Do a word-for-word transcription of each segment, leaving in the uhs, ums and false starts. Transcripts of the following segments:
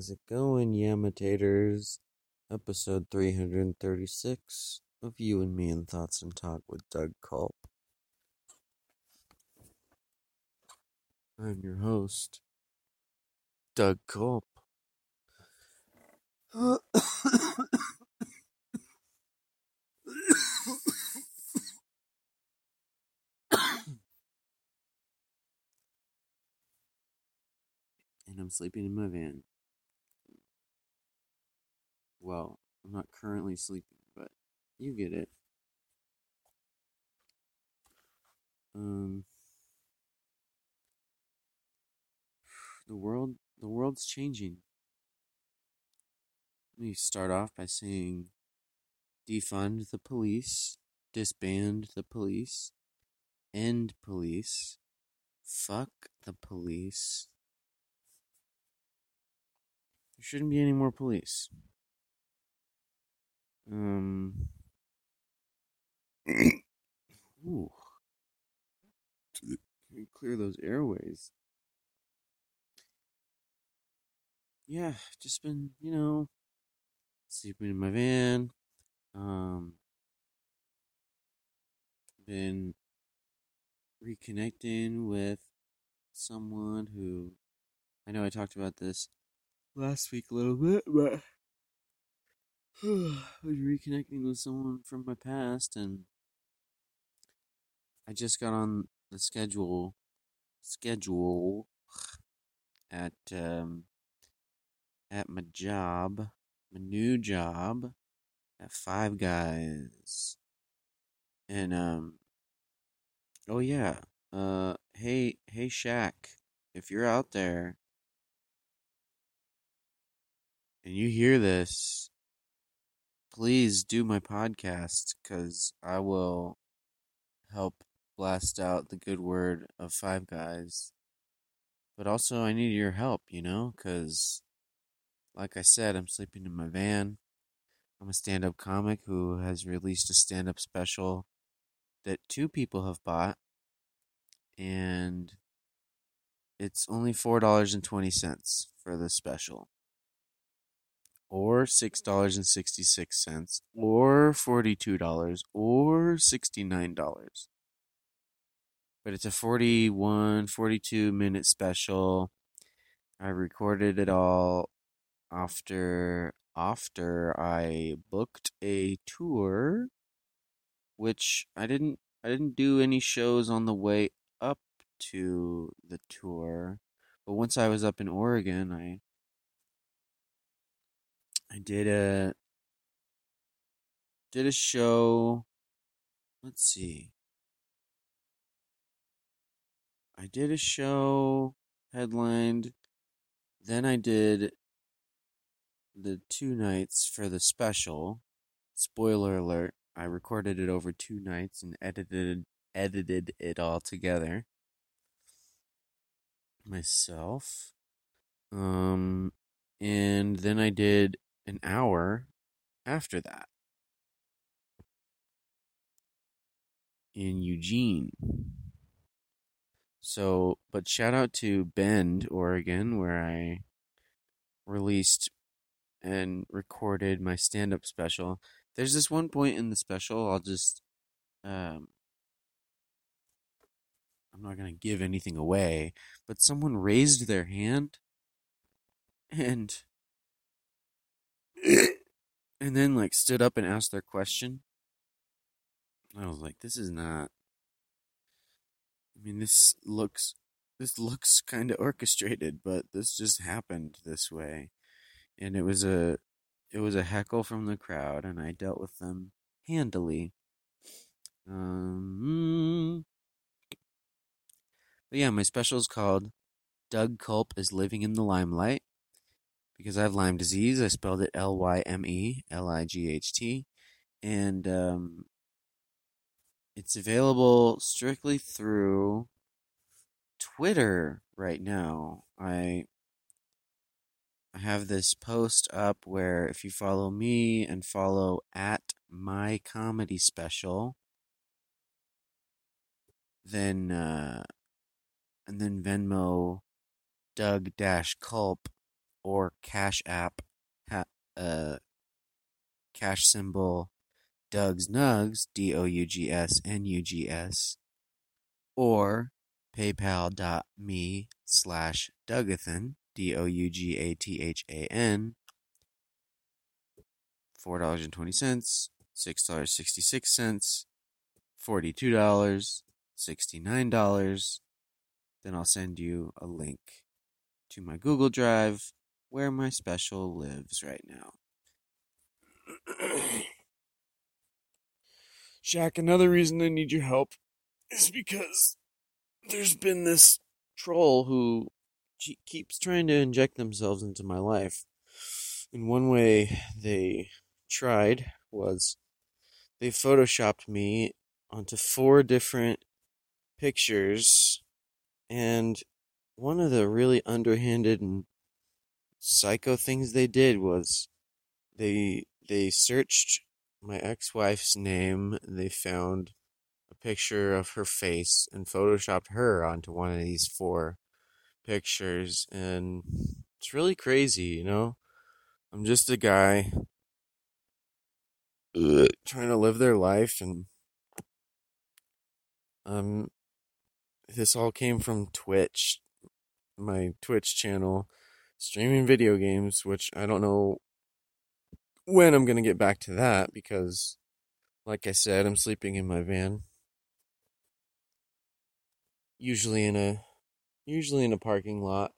How's it going, Yamitators? Episode three hundred thirty-six of You and Me in Thoughts and Talk with Doug Culp. I'm your host, Doug Culp. And I'm sleeping in my van. Well, I'm not currently sleeping, but you get it. Um, the world, the world's changing. Let me start off by saying, defund the police, disband the police, end police, fuck the police. There shouldn't be any more police. Um. Ooh. Clear those airways. Yeah, just been, you know, sleeping in my van. Um. Been reconnecting with someone who, I know I talked about this last week a little bit, but I was reconnecting with someone from my past, and I just got on the schedule schedule at um at my job, my new job at Five Guys. And um oh yeah, uh hey hey Shaq, if you're out there and you hear this, please do my podcast, cuz I will help blast out the good word of Five Guys. But also I need your help, you know, cuz like I said, I'm sleeping in my van. I'm a stand-up comic who has released a stand-up special that two people have bought, and it's only four dollars and twenty cents for the special, or six dollars and sixty-six cents, or forty-two dollars, or sixty-nine dollars. But it's a forty-one, forty-two minute special. I recorded it all after after I booked a tour, which I didn't I didn't do any shows on the way up to the tour, but once I was up in Oregon, I I did a did a show. Let's see. I did a show headlined. Then I did the two nights for the special. Spoiler alert, I recorded it over two nights and edited edited it all together myself. Um and then I did an hour after that in Eugene. So, but shout out to Bend, Oregon, where I released and recorded my stand-up special. There's this one point in the special, I'll just, um, I'm not gonna give anything away, but someone raised their hand and and then like stood up and asked their question. I was like, this is not. I mean, this looks this looks kind of orchestrated, but this just happened this way, and it was a it was a heckle from the crowd, and I dealt with them handily. Um, but yeah, my special is called "Doug Culp is Living in the Limelight" because I have Lyme disease. I spelled it L Y M E L I G H T, and um, it's available strictly through Twitter right now. I I have this post up where if you follow me and follow at my comedy special, then uh, and then Venmo Doug Dash Culp, or Cash App, ha- uh, cash symbol Doug's Nugs, D O U G S N U G S, or paypal.me slash Dougathan, D O U G A T H A N, four dollars and twenty cents, six dollars and sixty-six cents, forty-two dollars, sixty-nine dollars. Then I'll send you a link to my Google Drive where my special lives right now. Shaq, another reason I need your help is because there's been this troll who keeps trying to inject themselves into my life. And one way they tried was they photoshopped me onto four different pictures, and one of the really underhanded and psycho things they did was they they searched my ex-wife's name. They found a picture of her face and photoshopped her onto one of these four pictures, and it's really crazy, you know? I'm just a guy ugh, trying to live their life, and um this all came from Twitch, my Twitch channel, streaming video games, which I don't know when I'm gonna get back to that because, like I said, I'm sleeping in my van. Usually in a usually in a parking lot.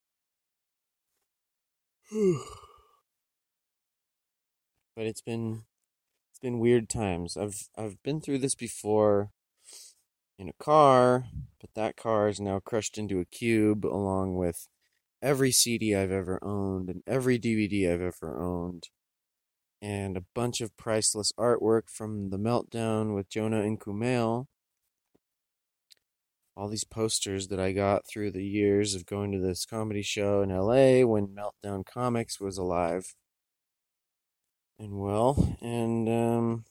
But it's been it's been weird times. I've I've been through this before in a car, but that car is now crushed into a cube along with every C D I've ever owned and every D V D I've ever owned, and a bunch of priceless artwork from The Meltdown with Jonah and Kumail. All these posters that I got through the years of going to this comedy show in L A when Meltdown Comics was alive and well, and um,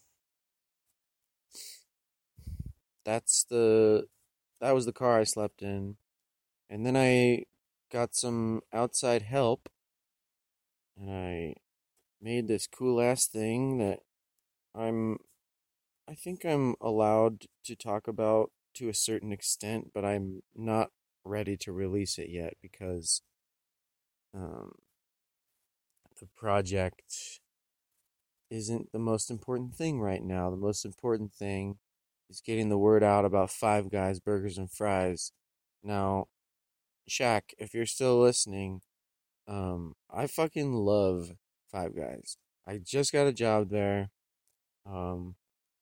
that's the that was the car I slept in, and then I got some outside help, and I made this cool ass thing that I'm I think I'm allowed to talk about to a certain extent, but I'm not ready to release it yet because um, the project isn't the most important thing right now. The most important thing is getting the word out about Five Guys Burgers and Fries. Now, Shaq, if you're still listening, um, I fucking love Five Guys. I just got a job there. Um,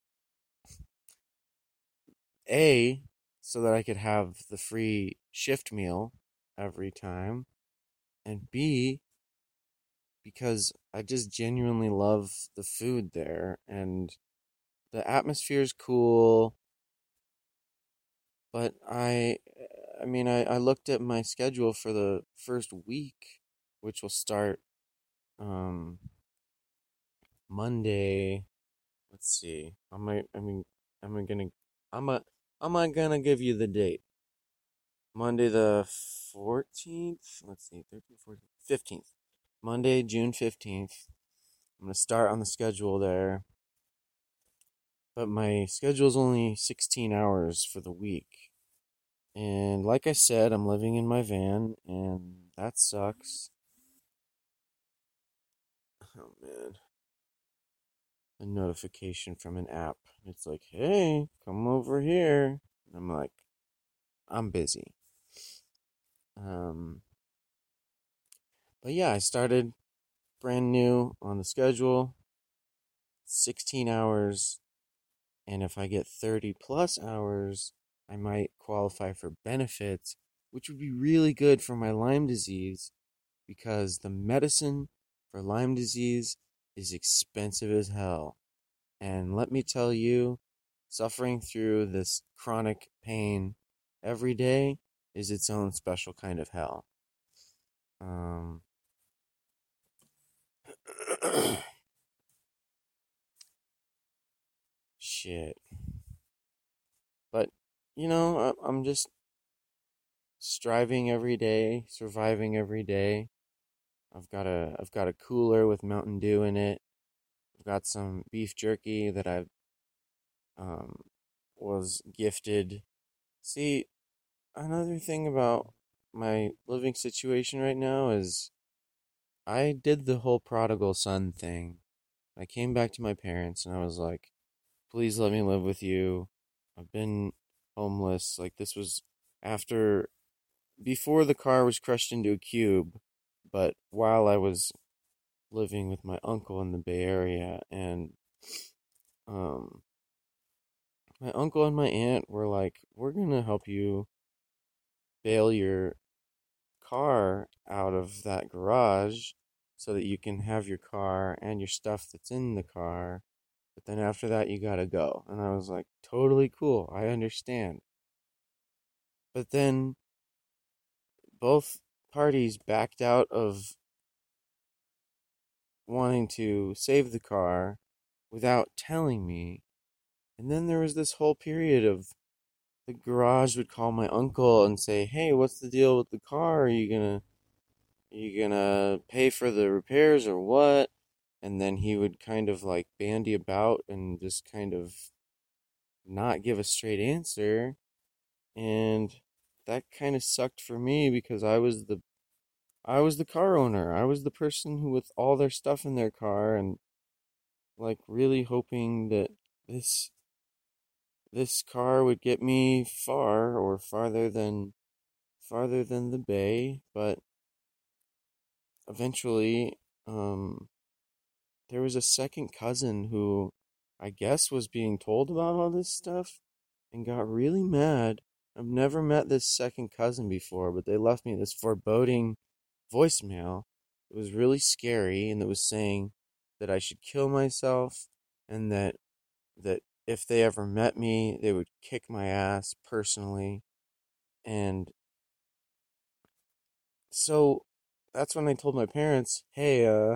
A, so that I could have the free shift meal every time, and B, because I just genuinely love the food there, and the atmosphere is cool. But I, I mean, I, I looked at my schedule for the first week, which will start um Monday. Let's see. I might. I mean, am I gonna? I'm a. Am I gonna give you the date? Monday the fourteenth. Let's see. thirteenth, fourteenth, fifteenth. Monday, June fifteenth. I'm gonna start on the schedule there. But my schedule is only sixteen hours for the week. And like I said, I'm living in my van, and that sucks. Oh man. A notification from an app. It's like, hey, come over here. And I'm like, I'm busy. Um, but yeah, I started brand new on the schedule, sixteen hours. And if I get thirty plus hours, I might qualify for benefits, which would be really good for my Lyme disease because the medicine for Lyme disease is expensive as hell. And let me tell you, suffering through this chronic pain every day is its own special kind of hell. Um, shit. But, you know, I'm just striving every day, surviving every day. I've got a I've got a cooler with Mountain Dew in it. I've got some beef jerky that I um was gifted. See, another thing about my living situation right now is I did the whole prodigal son thing. I came back to my parents and I was like, please let me live with you. I've been homeless. Like, this was after, before the car was crushed into a cube, but while I was living with my uncle in the Bay Area. And um, my uncle and my aunt were like, we're going to help you bail your car out of that garage so that you can have your car and your stuff that's in the car. But then after that, you gotta go. And I was like, totally cool. I understand. But then both parties backed out of wanting to save the car without telling me. And then there was this whole period of the garage would call my uncle and say, hey, what's the deal with the car? Are you gonna are you gonna pay for the repairs or what? And then he would kind of like bandy about and just kind of not give a straight answer. And that kind of sucked for me because I was the I was the car owner. I was the person who with all their stuff in their car and like really hoping that this this car would get me far or farther than farther than the bay, but eventually um there was a second cousin who I guess was being told about all this stuff and got really mad. I've never met this second cousin before, but they left me this foreboding voicemail. It was really scary, and it was saying that I should kill myself and that that if they ever met me, they would kick my ass personally. And so that's when I told my parents, "Hey, uh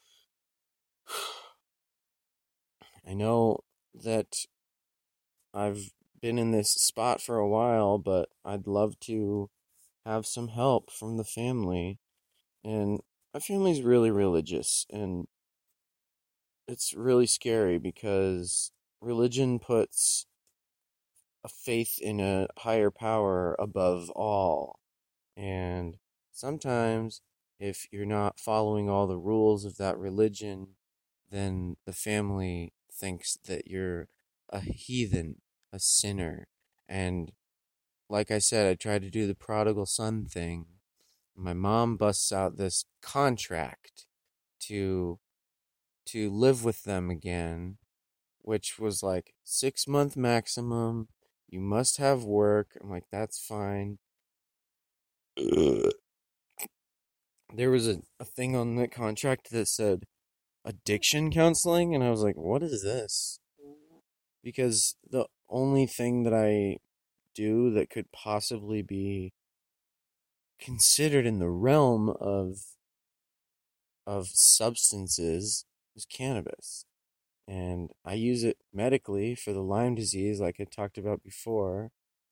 I know that I've been in this spot for a while, but I'd love to have some help from the family." And my family's really religious, and it's really scary because religion puts a faith in a higher power above all. And sometimes, if you're not following all the rules of that religion, then the family thinks that you're a heathen, a sinner. And like I said, I tried to do the prodigal son thing. My mom busts out this contract to to live with them again, which was like six month maximum. You must have work. I'm like, that's fine. Ugh. There was a, a thing on the contract that said addiction counseling, and I was like, what is this? Because the only thing that I do that could possibly be considered in the realm of of substances is cannabis. And I use it medically for the Lyme disease, like I talked about before,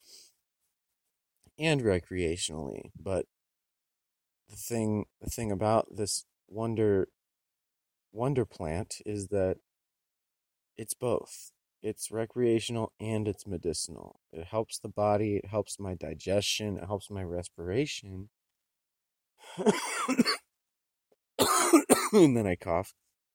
and recreationally. But the thing, the thing about this wonder wonder plant is that it's both. It's recreational and it's medicinal. It helps the body. It helps my digestion. It helps my respiration. And then I cough.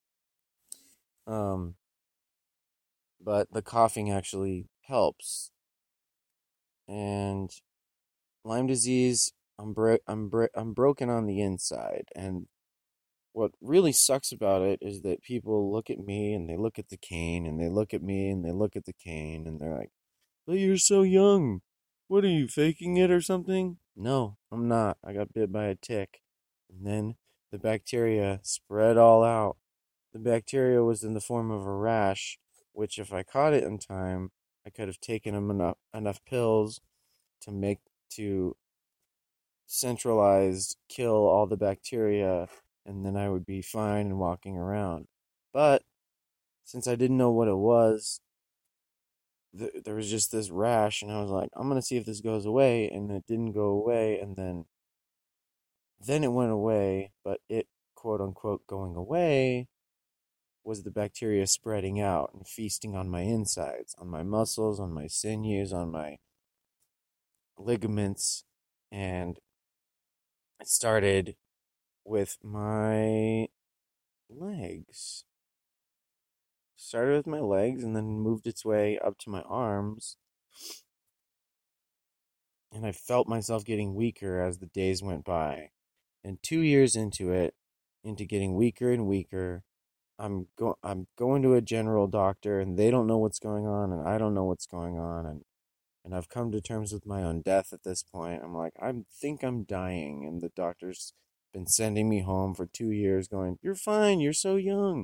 Um, but the coughing actually helps. And Lyme disease, I'm bro- I'm bro- I'm broken on the inside, and what really sucks about it is that people look at me and they look at the cane and they look at me and they look at the cane and they're like, "But you're so young. What are you faking it or something?" No, I'm not. I got bit by a tick, and then the bacteria spread all out. The bacteria was in the form of a rash, which if I caught it in time, I could have taken enough enough pills to make to centralized kill all the bacteria, and then I would be fine and walking around. But since I didn't know what it was, th- there was just this rash, and I was like, I'm gonna see if this goes away, and it didn't go away. And then then it went away, but it, quote unquote, going away was the bacteria spreading out and feasting on my insides, on my muscles, on my sinews, on my ligaments. And it started with my legs. Started with my legs and then moved its way up to my arms. And I felt myself getting weaker as the days went by. And two years into it, into getting weaker and weaker, I'm go I'm going to a general doctor and they don't know what's going on and I don't know what's going on, and and I've come to terms with my own death at this point. I'm like, I think I'm dying, and the doctor's been sending me home for two years going, "You're fine, you're so young."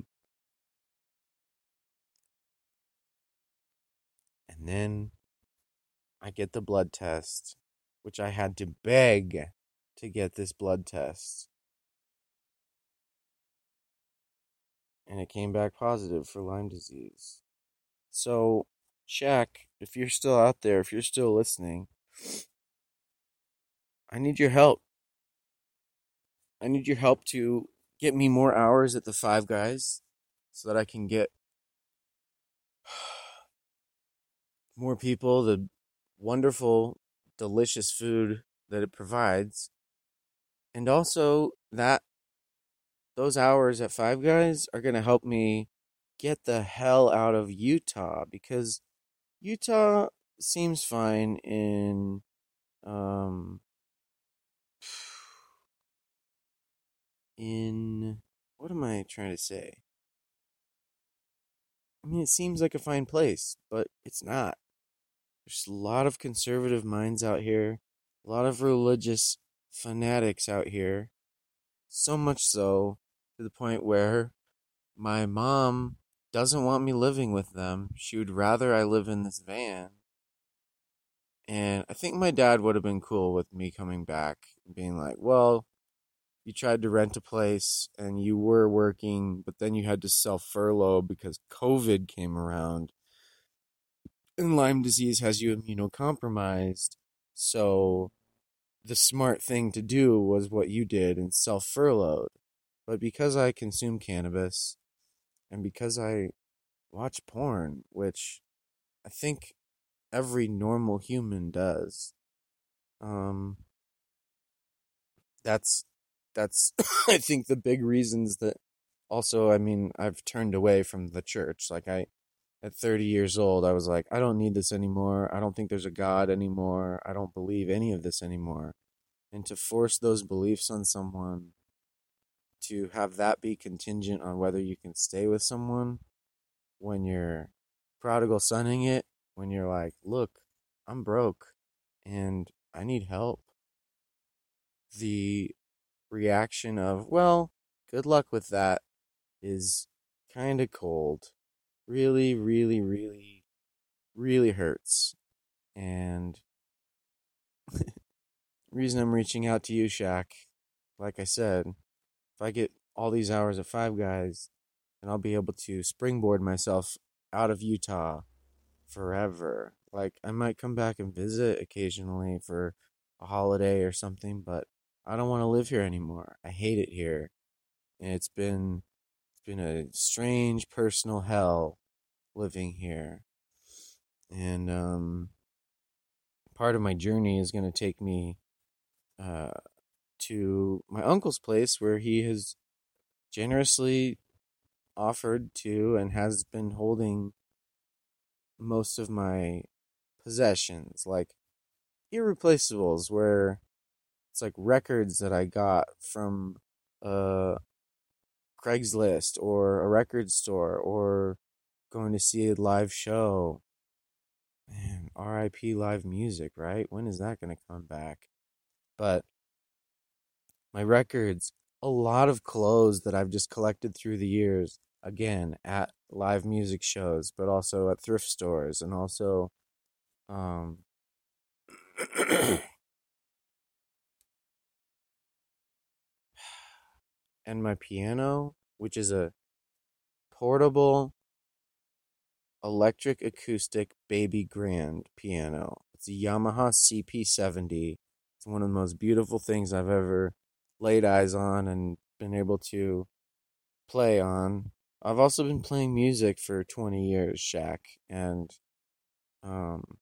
And then I get the blood test, which I had to beg to get this blood test. And it came back positive for Lyme disease. So, Shaq, if you're still out there, if you're still listening, I need your help. I need your help to get me more hours at the Five Guys so that I can get more people the wonderful, delicious food that it provides. And also that those hours at Five Guys are going to help me get the hell out of Utah, because Utah seems fine in um in what am I trying to say? I mean, it seems like a fine place, but it's not. There's a lot of conservative minds out here, a lot of religious fanatics out here. So much so to the point where my mom doesn't want me living with them. She would rather I live in this van. And I think my dad would have been cool with me coming back and being like, well, you tried to rent a place and you were working, but then you had to self furlough because COVID came around. And Lyme disease has you immunocompromised. So the smart thing to do was what you did and self furloughed. But because I consume cannabis and because I watch porn, which I think every normal human does, um, that's that's I think the big reasons that also, I mean, I've turned away from the church. Like I at thirty years old, I was like, I don't need this anymore. I don't think there's a God anymore. I don't believe any of this anymore. And to force those beliefs on someone, to have that be contingent on whether you can stay with someone when you're prodigal sonning it, when you're like, look, I'm broke and I need help. The reaction of, well, good luck with that is kind of cold. Really, really, really, really hurts. And the reason I'm reaching out to you, Shaq, like I said, if I get all these hours of Five Guys, then I'll be able to springboard myself out of Utah forever. Like, I might come back and visit occasionally for a holiday or something, but I don't want to live here anymore. I hate it here. And it's been it's been a strange personal hell living here. And um part of my journey is going to take me uh to my uncle's place where he has generously offered to and has been holding most of my possessions, like irreplaceables, where it's like records that I got from uh Craigslist or a record store or going to see a live show. Man, R I P live music, right? When is that going to come back? But my records, a lot of clothes that I've just collected through the years, again, at live music shows, but also at thrift stores, and also um and my piano, which is a portable electric acoustic baby grand piano. It's a Yamaha C P seventy. It's one of the most beautiful things I've ever laid eyes on and been able to play on. I've also been playing music for twenty years, Shaq, and um,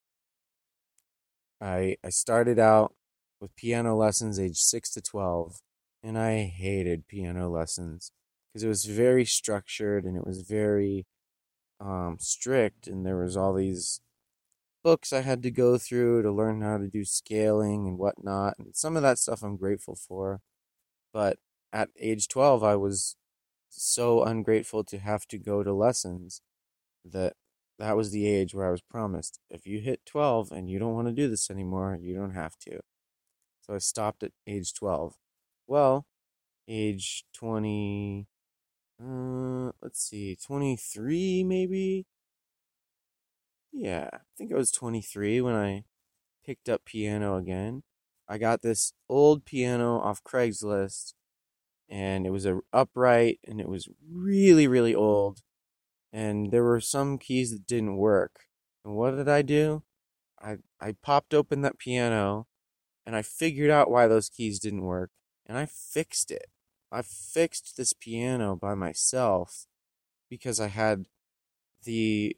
I I started out with piano lessons age six to twelve, and I hated piano lessons because it was very structured and it was very um, strict, and there was all these books I had to go through to learn how to do scaling and whatnot, and some of that stuff I'm grateful for. But at age twelve, I was so ungrateful to have to go to lessons that that was the age where I was promised, if you hit twelve and you don't want to do this anymore, you don't have to. So I stopped at age twelve. Well, age twenty, uh, let's see, twenty-three maybe? Yeah, I think I was twenty-three when I picked up piano again. I got this old piano off Craigslist, and it was a upright, and it was really, really old. And there were some keys that didn't work. And what did I do? I I popped open that piano, and I figured out why those keys didn't work, and I fixed it. I fixed this piano by myself because I had the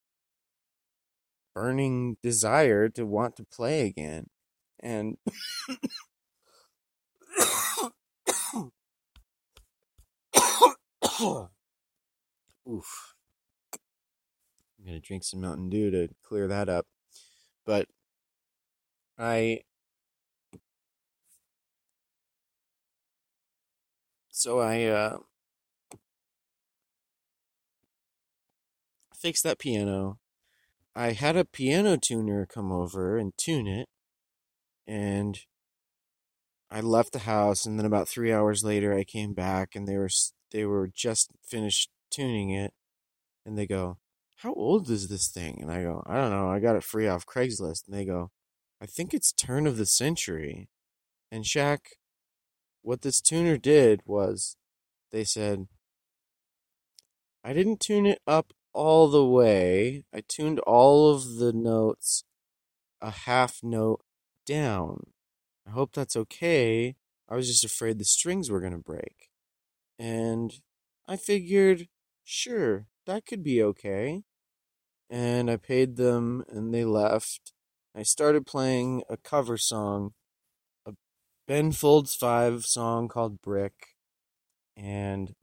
burning desire to want to play again. And oof. I'm going to drink some Mountain Dew to clear that up. But I so I uh fixed that piano. I had a piano tuner come over and tune it, and I left the house, and then about three hours later I came back, and they were they were just finished tuning it, and they go, "How old is this thing?" And I go, "I don't know. I got it free off Craigslist." And they go, "I think it's turn of the century." And Shaq, what this tuner did was, they said, I didn't tune it up all the way. I tuned all of the notes a half note down. I hope that's okay. I was just afraid the strings were going to break. And I figured, sure, that could be okay. And I paid them, and they left. I started playing a cover song, a Ben Folds five song called Brick. And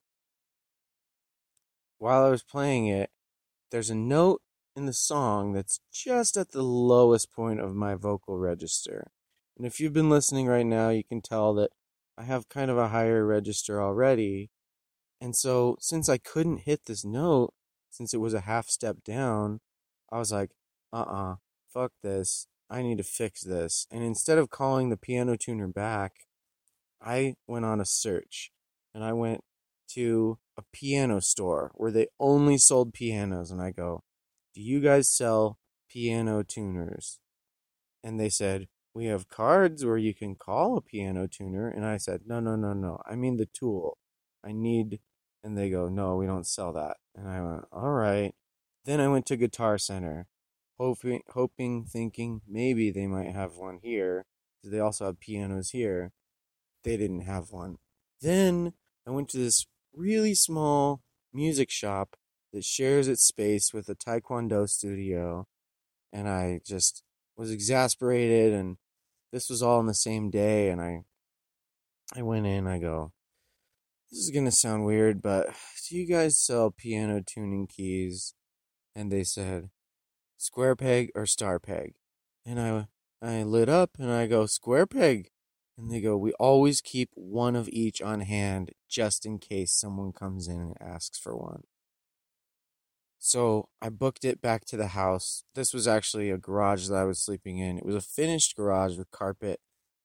while I was playing it, there's a note in the song that's just at the lowest point of my vocal register. And if you've been listening right now, you can tell that I have kind of a higher register already. And so, since I couldn't hit this note, since it was a half step down, I was like, uh-uh, fuck this. I need to fix this. And instead of calling the piano tuner back, I went on a search. And I went to a piano store where they only sold pianos. And I go, do you guys sell piano tuners? And they said, we have cards where you can call a piano tuner. And I said, no, no, no, no. I mean the tool. I need, and they go, no, we don't sell that. And I went, all right. Then I went to Guitar Center, hoping, hoping, thinking maybe they might have one here. They also have pianos here. They didn't have one. Then I went to this really small music shop that shares its space with a Taekwondo studio, and I just was exasperated, and this was all in the same day, and I I went in, I go, this is gonna sound weird, but do you guys sell piano tuning keys? And they said, square peg or star peg? And I I lit up, and I go, square peg. And they go, we always keep one of each on hand just in case someone comes in and asks for one. So I booked it back to the house. This was actually a garage that I was sleeping in. It was a finished garage with carpet.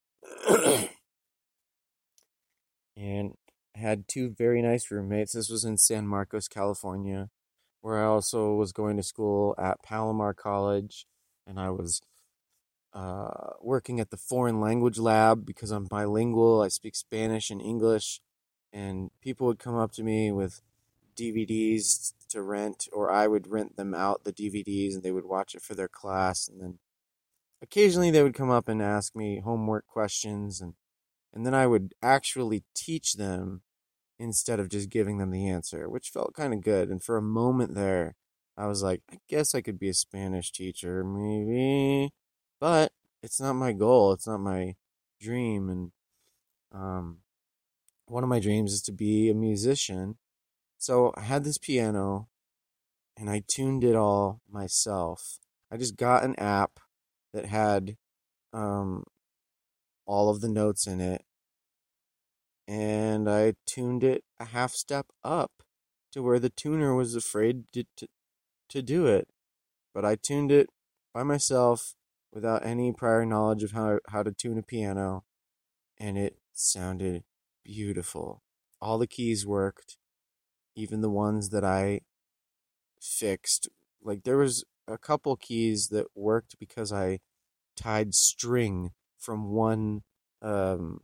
And I had two very nice roommates. This was in San Marcos, California, where I also was going to school at Palomar College. And I was uh, working at the foreign language lab because I'm bilingual. I speak Spanish and English. And people would come up to me with D V Ds to rent, or I would rent them out the D V Ds, and they would watch it for their class. And then occasionally they would come up and ask me homework questions, and And then I would actually teach them instead of just giving them the answer, which felt kind of good. And for a moment there, I was like, I guess I could be a Spanish teacher, maybe. But it's not my goal. It's not my dream. And um, one of my dreams is to be a musician. So I had this piano and I tuned it all myself. I just got an app that had um, all of the notes in it, and I tuned it a half step up to where the tuner was afraid to, to, to do it. But I tuned it by myself without any prior knowledge of how, how to tune a piano, and it sounded beautiful. All the keys worked, even the ones that I fixed. Like, there was a couple keys that worked because I tied string from one um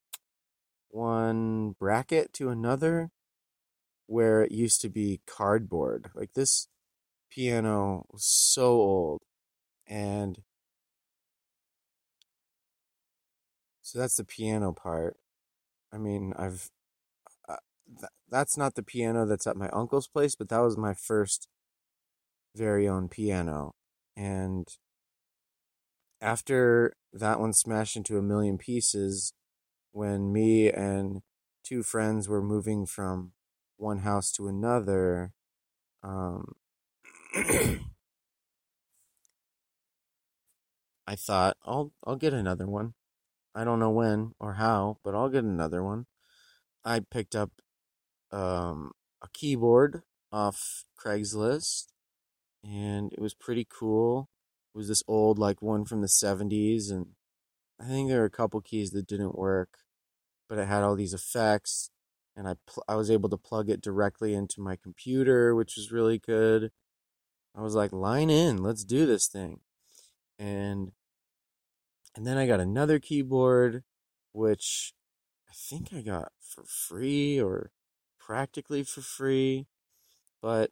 one bracket to another where it used to be cardboard. Like, this piano was so old, and so that's the piano part. I mean, I've uh, th- that's not the piano that's at my uncle's place, but that was my first very own piano. And after that one smashed into a million pieces, when me and two friends were moving from one house to another, um, I thought I'll I'll get another one. I don't know when or how, but I'll get another one. I picked up um, a keyboard off Craigslist, and it was pretty cool. It was this old, like, one from the seventies, and I think there were a couple keys that didn't work, but it had all these effects, and I pl- I was able to plug it directly into my computer, which was really good. I was like, line in, let's do this thing. And and then I got another keyboard, which I think I got for free or practically for free, but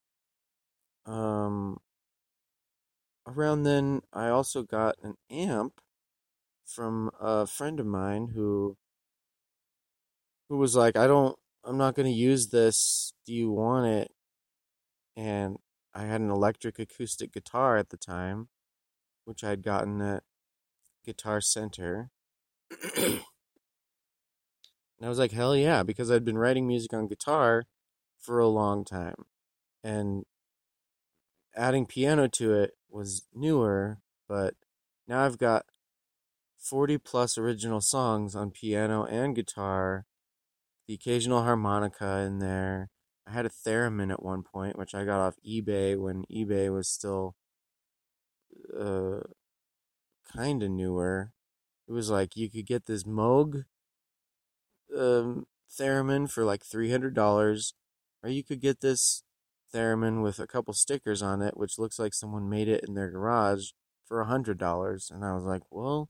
um around then I also got an amp from a friend of mine who who was like, I don't I'm not going to use this. Do you want it? And I had an electric acoustic guitar at the time, which I had gotten at Guitar Center. And I was like, hell yeah, because I'd been writing music on guitar for a long time. And adding piano to it was newer, but now I've got forty plus original songs on piano and guitar, the occasional harmonica in there. I had a theremin at one point, which I got off eBay when eBay was still uh, kind of newer. It was like you could get this Moog um, theremin for like three hundred dollars, or you could get this theremin with a couple stickers on it, which looks like someone made it in their garage for one hundred dollars. And I was like, well,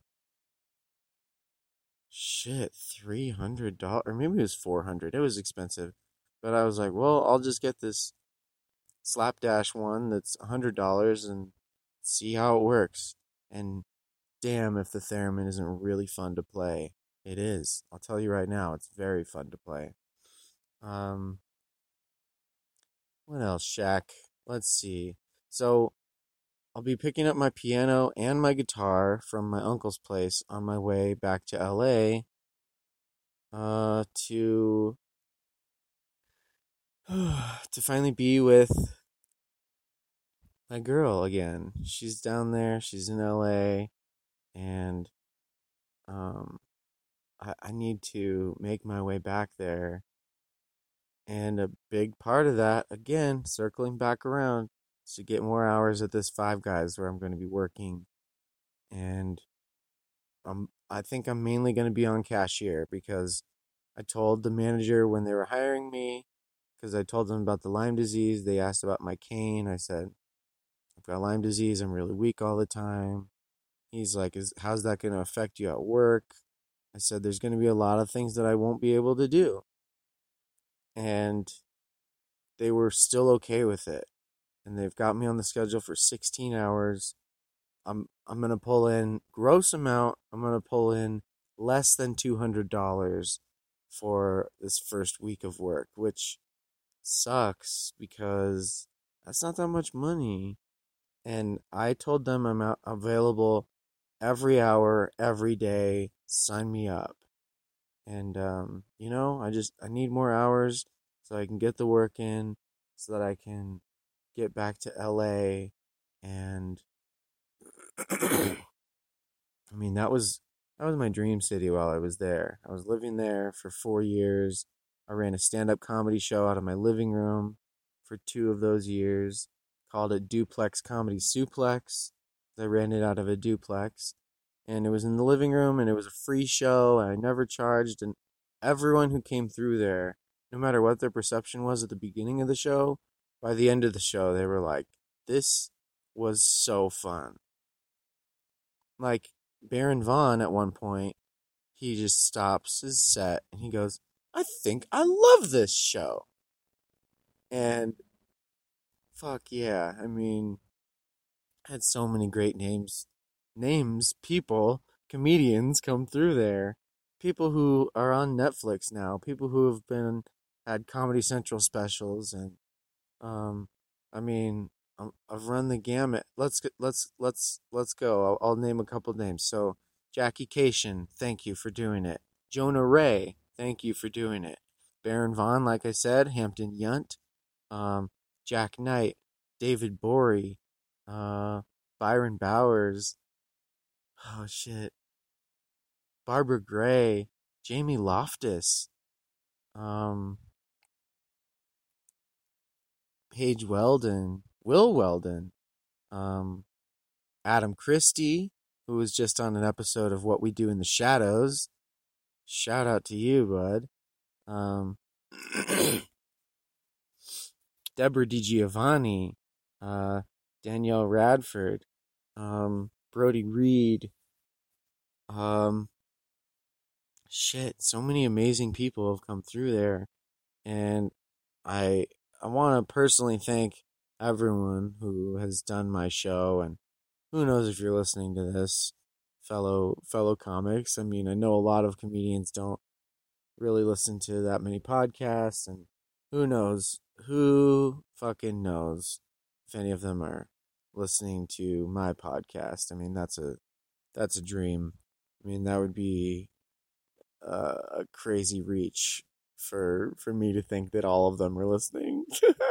shit, three hundred dollars, or maybe it was four hundred dollars. It was expensive. But I was like, well, I'll just get this Slapdash one that's one hundred dollars and see how it works. And damn, if the theremin isn't really fun to play. It is. I'll tell you right now, it's very fun to play. Um, what else, Shaq? Let's see. So I'll be picking up my piano and my guitar from my uncle's place on my way back to L A. Uh, to to finally be with my girl again. She's down there. She's in L A, and um, I I need to make my way back there. And a big part of that, again, circling back around, is to get more hours at this Five Guys where I'm going to be working. And I'm, I think I'm mainly going to be on cashier because I told the manager when they were hiring me, because I told them about the Lyme disease. They asked about my cane. I said, I've got Lyme disease. I'm really weak all the time. He's like, Is how's that going to affect you at work? I said, there's going to be a lot of things that I won't be able to do. And they were still okay with it. And they've got me on the schedule for sixteen hours. I'm I'm gonna pull in gross amount. I'm gonna pull in less than two hundred dollars for this first week of work, which sucks because that's not that much money. And I told them I'm out available every hour, every day. Sign me up. And, um, you know, I just, I need more hours so I can get the work in, so that I can get back to L A. And, I mean, that was, that was my dream city while I was there. I was living there for four years. I ran a stand-up comedy show out of my living room for two of those years. Called it Duplex Comedy Suplex. I ran it out of a duplex. And it was in the living room, and it was a free show, and I never charged. And everyone who came through there, no matter what their perception was at the beginning of the show, by the end of the show, they were like, this was so fun. Like, Baron Vaughn, at one point, he just stops his set, and he goes, I think I love this show. And, fuck yeah, I mean, I had so many great names names, people, comedians come through there. People who are on Netflix now, people who have been had Comedy Central specials, and um, I mean, um, I've run the gamut. Let's let's let's let's go. I'll, I'll name a couple names. So Jackie Cation, thank you for doing it. Jonah Ray, thank you for doing it. Baron Vaughn, like I said, Hampton Yount, um, Jack Knight, David Bory, uh, Byron Bowers. Oh shit. Barbara Gray, Jamie Loftus, um, Paige Weldon, Will Weldon, um, Adam Christie, who was just on an episode of What We Do in the Shadows. Shout out to you, bud. Um, Deborah DiGiovanni, uh, Danielle Radford, um, Brody Reed, um, shit, so many amazing people have come through there, and I I want to personally thank everyone who has done my show, and who knows if you're listening to this, fellow fellow comics. I mean, I know a lot of comedians don't really listen to that many podcasts, and who knows, who fucking knows if any of them are listening to my podcast. I mean, that's a that's a dream. I mean, that would be uh, a crazy reach for for me to think that all of them are listening.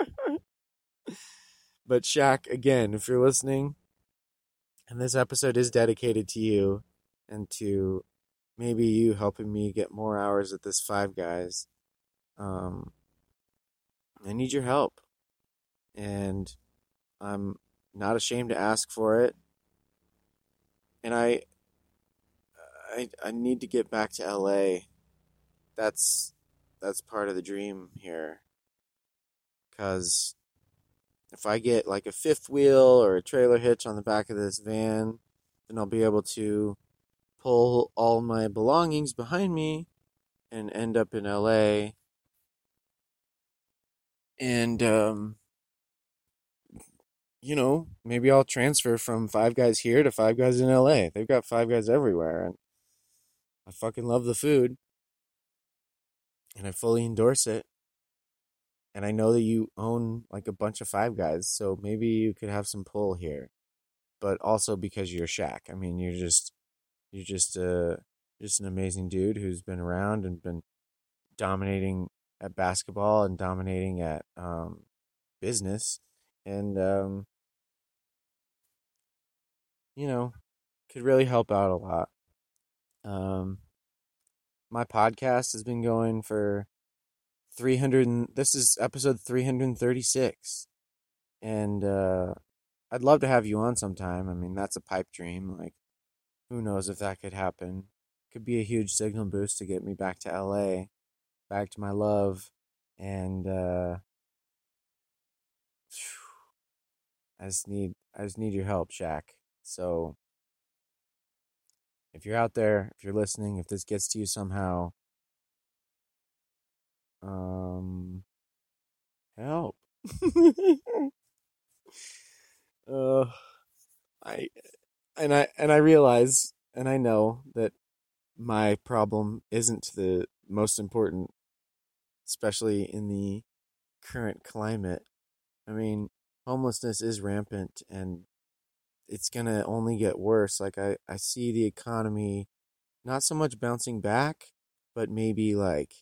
But Shaq, again, if you're listening, and this episode is dedicated to you and to maybe you helping me get more hours at this Five Guys, um, I need your help. And I'm not ashamed to ask for it. And I I I need to get back to L A. That's that's part of the dream here. 'Cause if I get like a fifth wheel or a trailer hitch on the back of this van, then I'll be able to pull all my belongings behind me and end up in L A. And, um, you know, maybe I'll transfer from Five Guys here to Five Guys in L A. They've got Five Guys everywhere, and I fucking love the food, and I fully endorse it. And I know that you own like a bunch of Five Guys, so maybe you could have some pull here. But also because you're Shaq. I mean, you're just you're just uh just an amazing dude who's been around and been dominating at basketball and dominating at um business, and um you know, could really help out a lot. Um my podcast has been going for three hundred and, this is episode three hundred thirty-six. And uh I'd love to have you on sometime. I mean, that's a pipe dream. Like, who knows if that could happen? Could be a huge signal boost to get me back to L A, back to my love, and uh, I just need I just need your help, Shaq. So, if you're out there, if you're listening, if this gets to you somehow, um, help. uh, I and I and I realize and I know that my problem isn't the most important, especially in the current climate. I mean, homelessness is rampant and it's going to only get worse. Like, I, I see the economy not so much bouncing back, but maybe like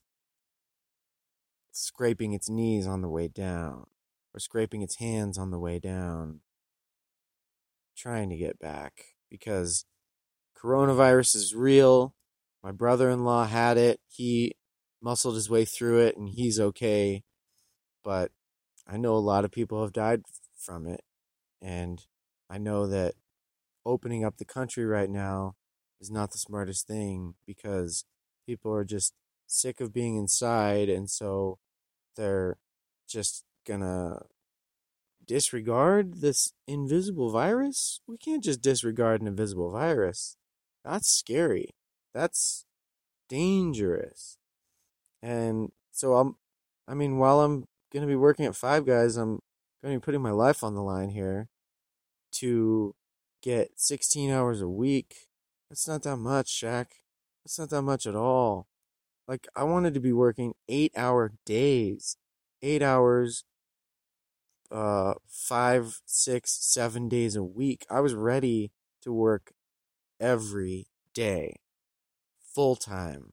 scraping its knees on the way down or scraping its hands on the way down, trying to get back because coronavirus is real. My brother in law had it. He muscled his way through it and he's okay. But I know a lot of people have died from it. And I know that opening up the country right now is not the smartest thing because people are just sick of being inside. And so they're just gonna disregard this invisible virus? We can't just disregard an invisible virus. That's scary. That's dangerous. And so I'm I mean, while I'm going to be working at Five Guys, I'm going to be putting my life on the line here to get sixteen hours a week. That's not that much, Shaq. That's not that much at all. Like, I wanted to be working eight hour days. Eight hours uh five, six, seven days a week. I was ready to work every day, full time.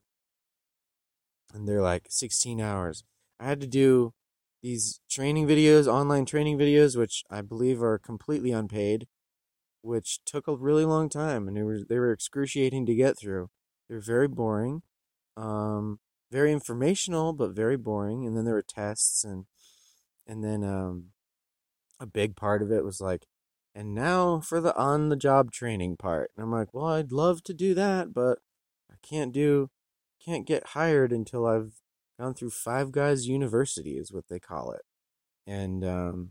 And they're like sixteen hours. I had to do these training videos, online training videos, which I believe are completely unpaid, which took a really long time, and they were they were excruciating to get through. They were very boring, um, very informational, but very boring. And then there were tests, and and then um, a big part of it was like, and now for the on the job training part. And I'm like, well, I'd love to do that, but I can't do, can't get hired until I've gone through Five Guys University, is what they call it. And um,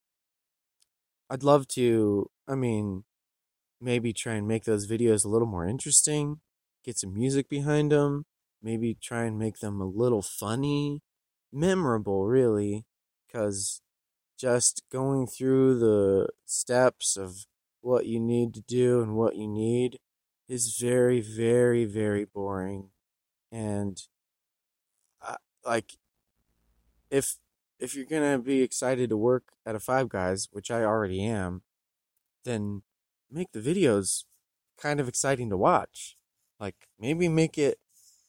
I'd love to, I mean, maybe try and make those videos a little more interesting, get some music behind them, maybe try and make them a little funny, memorable, really, because just going through the steps of what you need to do and what you need is very, very, very boring. And I, like, if if you're gonna be excited to work at a Five Guys, which I already am, then make the videos kind of exciting to watch. Like, maybe make it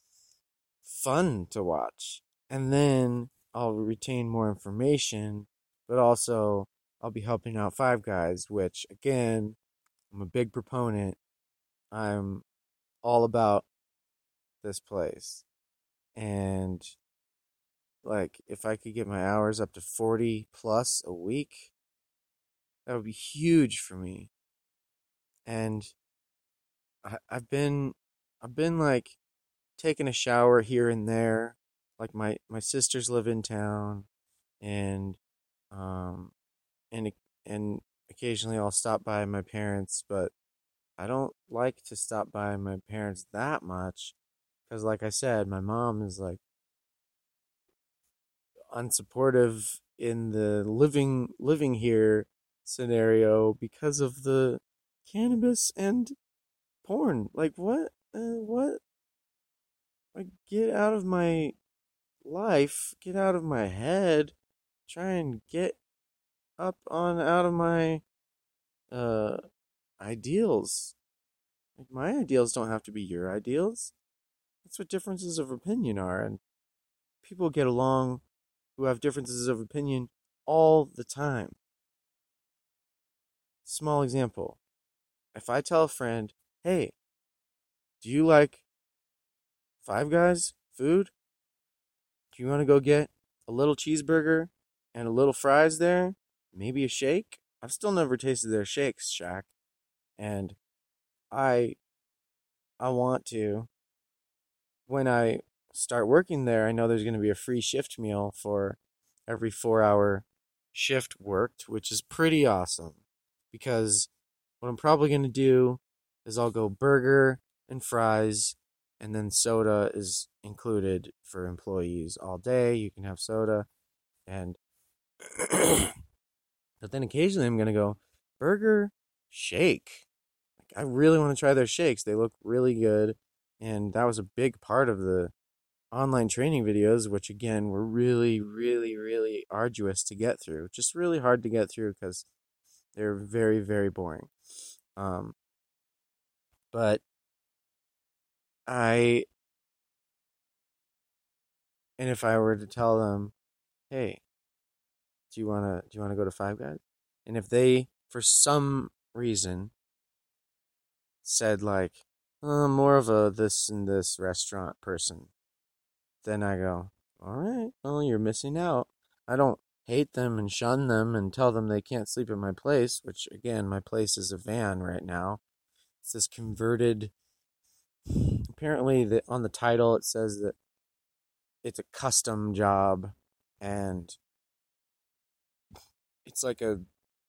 fun to watch. And then I'll retain more information, but also I'll be helping out Five Guys, which, again, I'm a big proponent. I'm all about this place. And, like, if I could get my hours up to forty plus a week, that would be huge for me. And I, I've been, I've been like taking a shower here and there. Like, my my sisters live in town, and um, and and occasionally I'll stop by my parents, but I don't like to stop by my parents that much because, like I said, my mom is like unsupportive in the living living here scenario because of the cannabis and porn. Like, what? Uh, what? Like, get out of my life, get out of my head, try and get up on out of my uh ideals. Like, my ideals don't have to be your ideals. That's what differences of opinion are, and people get along who have differences of opinion all the time. Small example. If I tell a friend, "Hey, do you like Five Guys food? Do you want to go get a little cheeseburger and a little fries there? Maybe a shake?" I've still never tasted their shakes, Shaq. And I I want to. When I start working there, I know there's going to be a free shift meal for every four hour shift worked, which is pretty awesome. Because what I'm probably going to do is I'll go burger and fries, and then soda is included for employees all day. You can have soda. And but then occasionally I'm going to go burger shake. Like, I really want to try their shakes. They look really good. And that was a big part of the online training videos, which again were really, really, really arduous to get through. Just really hard to get through because they're very, very boring. Um, but I, and if I were to tell them, hey, do you wanna do you wanna go to Five Guys? And if they, for some reason, said like, oh, I'm more of a this and this restaurant person, then I go, all right, well, you're missing out. I don't hate them and shun them and tell them they can't sleep at my place, which again, my place is a van right now. It's this converted, apparently the, on the title it says that it's a custom job and it's like a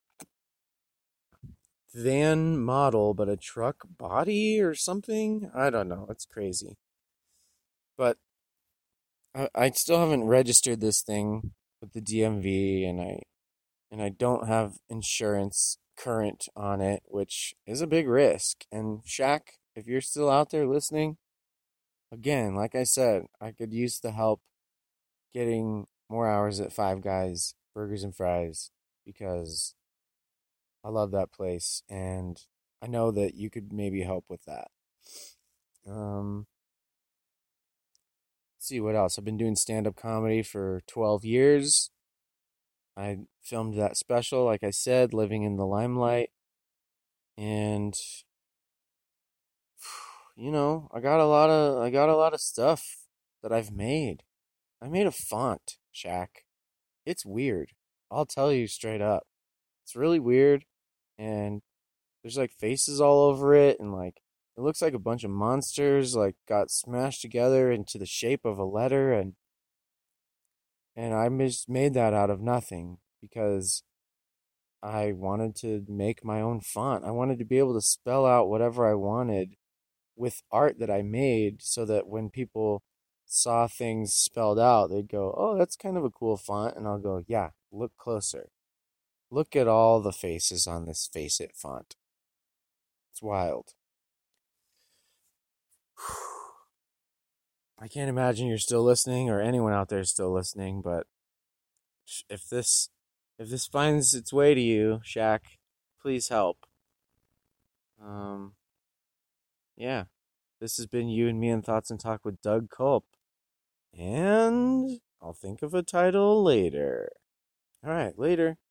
van model but a truck body or something. I don't know. It's crazy. But I, I still haven't registered this thing with the D M V, and I and I don't have insurance current on it, which is a big risk. And Shaq, if you're still out there listening, again, like I said, I could use the help getting more hours at Five Guys Burgers and Fries because I love that place, and I know that you could maybe help with that. Um, let's see what else. I've been doing stand-up comedy for twelve years. I filmed that special, like I said, Living in the Limelight. And you know, I got a lot of I got a lot of stuff that I've made. I made a font, Shaq. It's weird. I'll tell you straight up. It's really weird, and there's like faces all over it, and like it looks like a bunch of monsters like got smashed together into the shape of a letter, and and I just made that out of nothing because I wanted to make my own font. I wanted to be able to spell out whatever I wanted with art that I made so that when people saw things spelled out, they'd go, "Oh, that's kind of a cool font." And I'll go, "Yeah, look closer. Look at all the faces on this Face It font. It's wild." I can't imagine you're still listening or anyone out there is still listening, but if this if this finds its way to you, Shaq, please help. Um yeah. This has been You and Me in Thoughts and Talk with Doug Culp. And I'll think of a title later. All right, later.